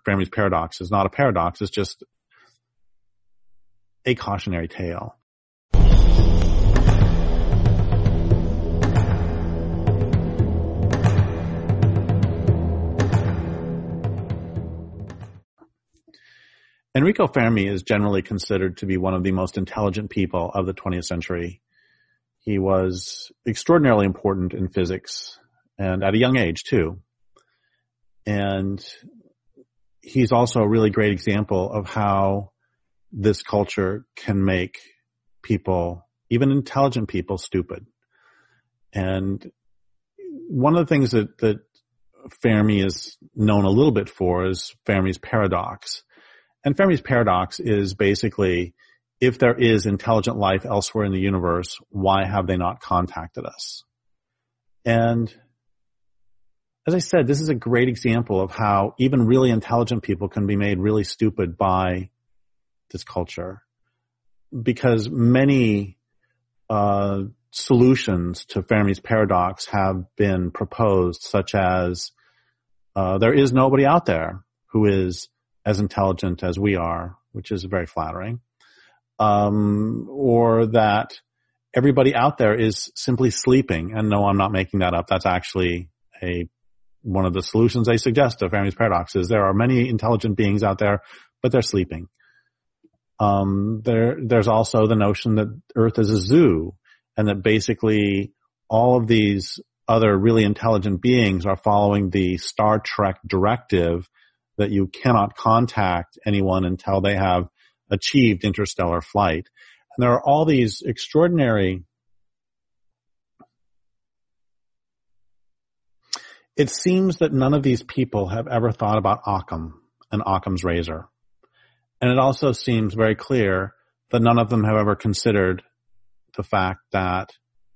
Fermi's paradox is not a paradox. It's just a cautionary tale. Enrico Fermi is generally considered to be one of the most intelligent people of the 20th century. He was extraordinarily important in physics, and at a young age too. And he's also a really great example of how this culture can make people, even intelligent people, stupid. And one of the things that Fermi is known a little bit for is Fermi's paradox. And Fermi's paradox is basically, if there is intelligent life elsewhere in the universe, why have they not contacted us? And as I said, this is a great example of how even really intelligent people can be made really stupid by this culture. Because many solutions to Fermi's paradox have been proposed, such as there is nobody out there who is as intelligent as we are, which is very flattering, or that everybody out there is simply sleeping. And no, I'm not making that up. That's actually one of the solutions they suggest to Fermi's paradox is there are many intelligent beings out there, but they're sleeping. There's also the notion that Earth is a zoo, and that basically all of these other really intelligent beings are following the Star Trek directive that you cannot contact anyone until they have achieved interstellar flight. And there are all these extraordinary, it seems that none of these people have ever thought about Occam and Occam's razor. And it also seems very clear that none of them have ever considered the fact that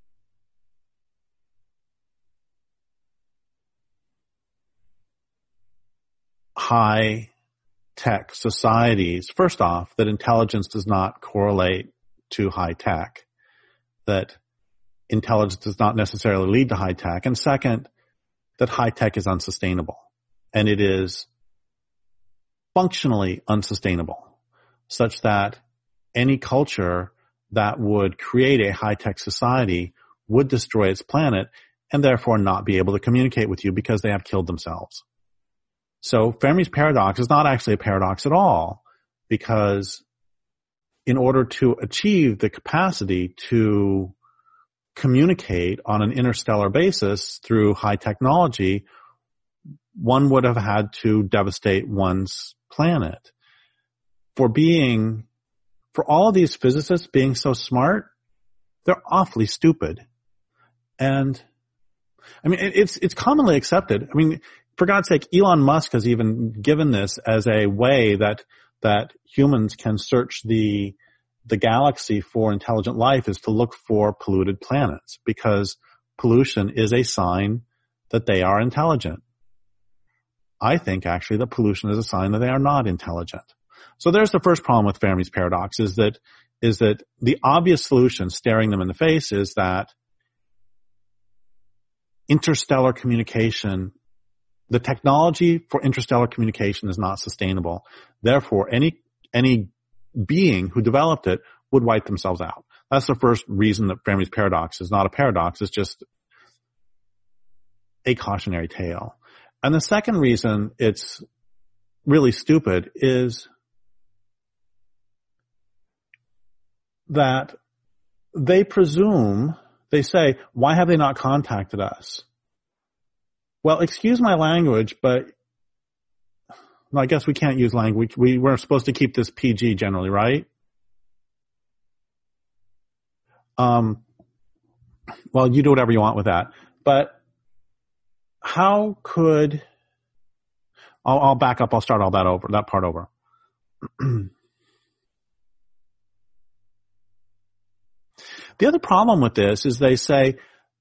high-tech societies, first off, that intelligence does not correlate to high-tech, that intelligence does not necessarily lead to high-tech, and second, that high-tech is unsustainable, and it is functionally unsustainable, such that any culture that would create a high-tech society would destroy its planet and therefore not be able to communicate with you because they have killed themselves. So Fermi's paradox is not actually a paradox at all, because in order to achieve the capacity to communicate on an interstellar basis through high technology, one would have had to devastate one's planet. For all of these physicists being so smart, they're awfully stupid. And I mean, it's commonly accepted. I mean, for God's sake, Elon Musk has even given this as a way that humans can search the galaxy for intelligent life is to look for polluted planets, because pollution is a sign that they are intelligent. I think actually that pollution is a sign that they are not intelligent. So there's the first problem with Fermi's paradox is that the obvious solution staring them in the face is that interstellar communication, the technology for interstellar communication is not sustainable. Therefore, any being who developed it would wipe themselves out. That's the first reason that Fermi's paradox is not a paradox. It's just a cautionary tale. And the second reason it's really stupid is that they say, why have they not contacted us? Well, excuse my language, but I guess we can't use language. We're supposed to keep this PG generally, right? Well, you do whatever you want with that. But how could, I'll back up. I'll start all that part over. The other problem with this is they say,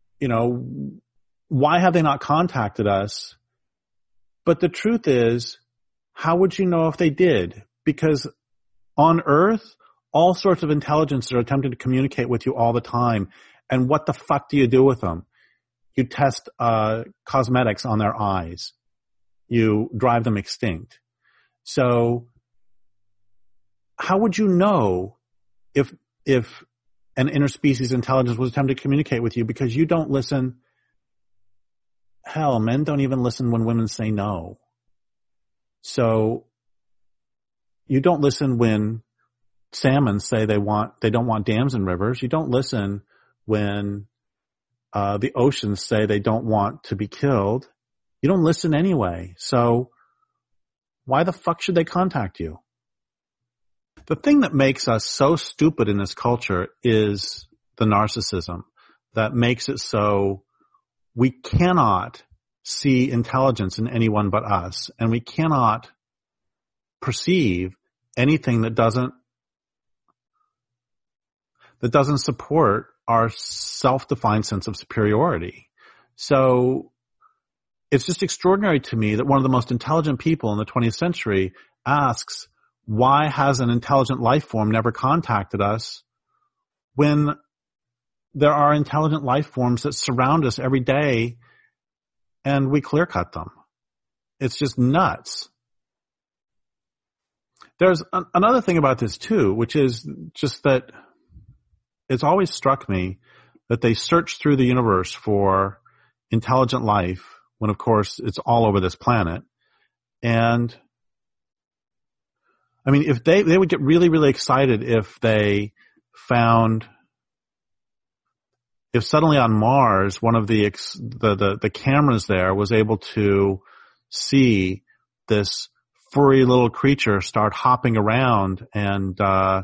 why have they not contacted us? But the truth is, how would you know if they did? Because on Earth, all sorts of intelligences are attempting to communicate with you all the time. And what the fuck do you do with them? You test cosmetics on their eyes. You drive them extinct. So how would you know if an interspecies intelligence was attempting to communicate with you? Because you don't listen. Hell, men don't even listen when women say no. So you don't listen when salmon say they don't want dams and rivers. You don't listen when the oceans say they don't want to be killed. You don't listen anyway. So why the fuck should they contact you? The thing that makes us so stupid in this culture is the narcissism that makes it so we cannot see intelligence in anyone but us, and we cannot perceive anything that doesn't support our self-defined sense of superiority. So it's just extraordinary to me that one of the most intelligent people in the 20th century asks, why has an intelligent life form never contacted us when there are intelligent life forms that surround us every day and we clear cut them? It's just nuts. There's another thing about this too, which is just that it's always struck me that they search through the universe for intelligent life when, of course, it's all over this planet. And I mean, if they would get really, really excited if they found, if suddenly on Mars, one of the cameras there was able to see this furry little creature start hopping around and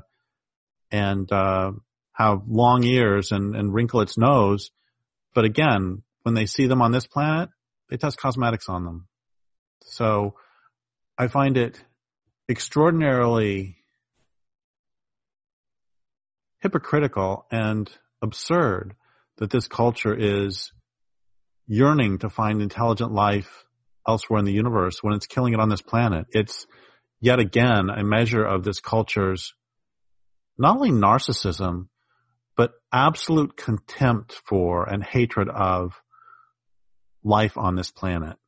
have long ears and wrinkle its nose. But again, when they see them on this planet, they test cosmetics on them. So I find it extraordinarily hypocritical and absurd that this culture is yearning to find intelligent life elsewhere in the universe when it's killing it on this planet. It's yet again a measure of this culture's not only narcissism, but absolute contempt for and hatred of life on this planet.